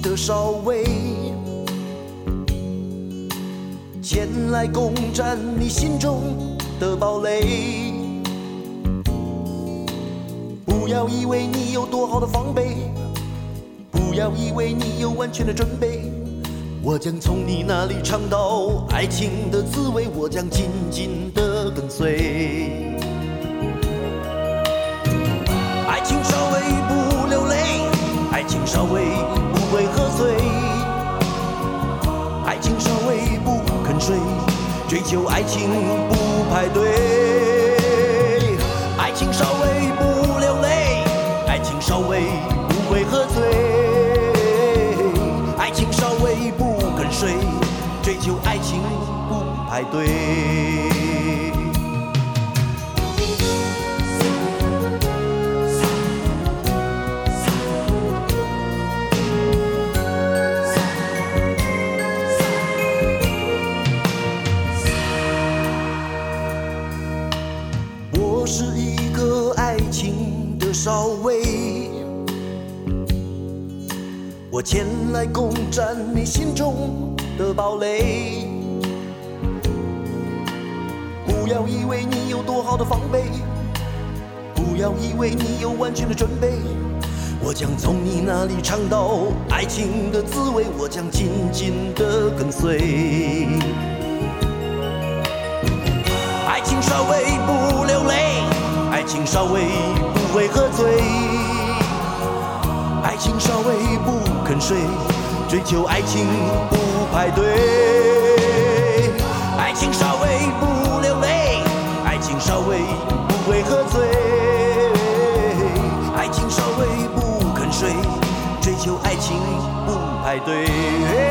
的少尉，前来攻占你心中的堡垒。不要以为你有多好的防备，不要以为你有完全的准备，我将从你那里尝到爱情的滋味，我将紧紧地跟随。爱情稍微不流泪，爱情稍微不会喝醉，爱情稍微不肯睡，追求爱情不排队。爱情稍微不流泪，爱情稍微不会喝醉，爱情稍微不肯睡，追求爱情不排队。我是一个爱情的少尉，我前来攻占你心中的堡垒。不要以为你有多好的防备，不要以为你有完全的准备，我将从你那里尝到爱情的滋味，我将紧紧地跟随。爱情稍微不流泪，爱情稍微不会喝醉，爱情稍微不肯睡，追求爱情不排队。爱情稍微不流泪，爱情稍微不会喝醉，爱情稍微不肯睡，追求爱情不排队。